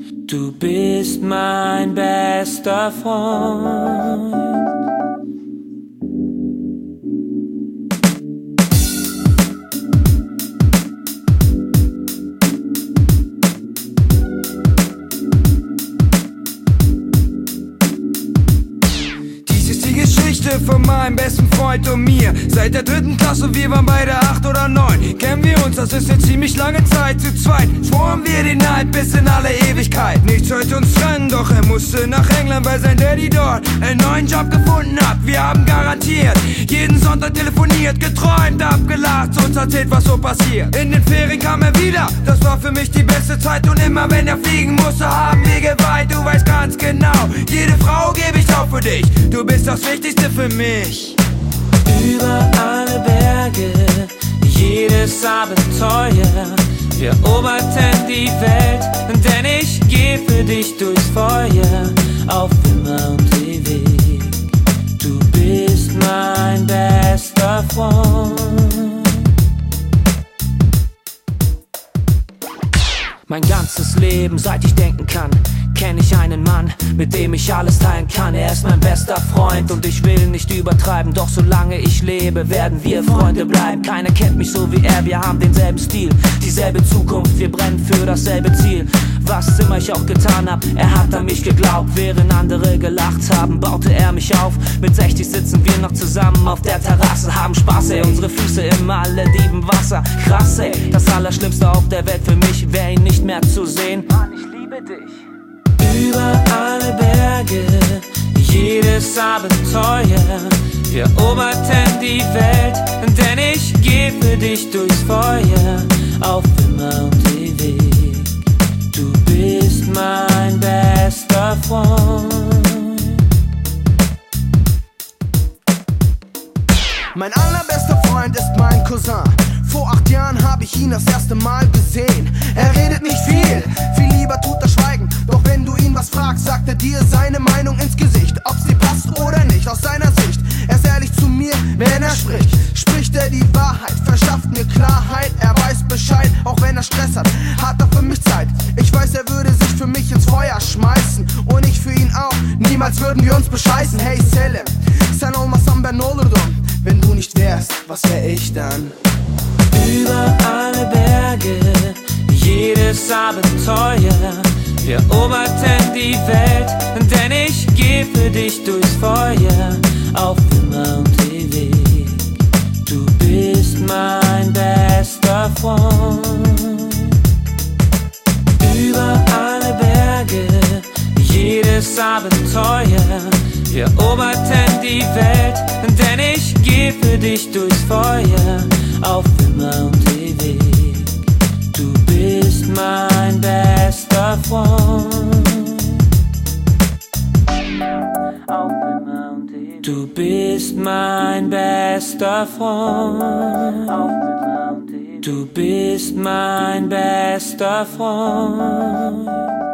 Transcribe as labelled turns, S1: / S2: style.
S1: Du bist mein bester Freund.
S2: Von meinem besten Freund und mir. Seit der 3. Klasse, wir waren beide 8 oder 9. Kennen wir uns, das ist eine ziemlich lange Zeit. Zu zweit schworen wir den Neid bis in alle Ewigkeit. Nichts sollte uns trennen, doch er musste nach England, weil sein Daddy dort einen neuen Job gefunden hat. Wir haben garantiert jeden Sonntag telefoniert, geträumt, abgelacht, uns erzählt, was so passiert. In den Ferien kam er wieder, das war für mich die beste Zeit. Und immer wenn er fliegen musste, haben wir geweint. Du weißt ganz genau, jede Frau gebe ich auch für dich. Du bist das Wichtigste für mich.
S1: Über alle Berge, jedes Abenteuer, wir eroberten die Welt, denn ich geh für dich durchs Feuer, auf immer und ewig. Du bist mein bester Freund. Mein ganzes Leben, seit ich denken kann, kenn ich einen Mann, mit dem ich alles teilen kann. Er ist mein bester Freund und ich will nicht übertreiben, doch solange ich lebe, werden wir Freunde bleiben. Keiner kennt mich so wie er, wir haben denselben Stil, dieselbe Zukunft, wir brennen für dasselbe Ziel. Was immer ich auch getan hab, er hat an mich geglaubt. Während andere gelacht haben, baute er mich auf. Mit 60 sitzen wir noch zusammen auf der Terrasse, haben Spaß, ey, unsere Füße im Malediven Wasser. Krass, ey, das Allerschlimmste auf der Welt für mich wär ihn nicht mehr zu sehen. Mann, ich liebe dich. Über alle Berge, jedes Abenteuer, wir eroberten die Welt, denn ich geh für dich durchs Feuer, auf immer und ewig. Du bist mein bester Freund.
S3: Mein allerbester Freund ist mein Cousin. Vor 8 Jahren hab ich ihn das erste Mal gesehen. Er redet nicht viel, viel lieber tut er schweigen. Doch wenn du ihn was fragst, sagt er dir seine Meinung ins Gesicht. Ob's dir passt oder nicht, aus seiner Sicht. Er ist ehrlich zu mir, wenn er spricht. Spricht er die Wahrheit, verschafft mir Klarheit. Er weiß Bescheid, auch wenn er Stress hat er für mich Zeit. Ich weiß, er würde sich für mich ins Feuer schmeißen und ich für ihn auch. Niemals würden wir uns bescheißen. Hey Selim, sen olmasam ben olurdum. Wenn du nicht wärst, was wär ich dann?
S1: Über alle Berge, jedes Abenteuer, wir eroberten die Welt, denn ich geh für dich durchs Feuer, auf immer und ewig. Du bist mein bester Freund. Über alle Berge, jedes Abenteuer, wir eroberten die Welt, denn ich geh für dich durchs Feuer, auf immer und ewig. Du bist mein bester Freund. Auf immer und ewig. Du bist mein bester Freund. Auf immer und ewig. Du bist mein bester Freund.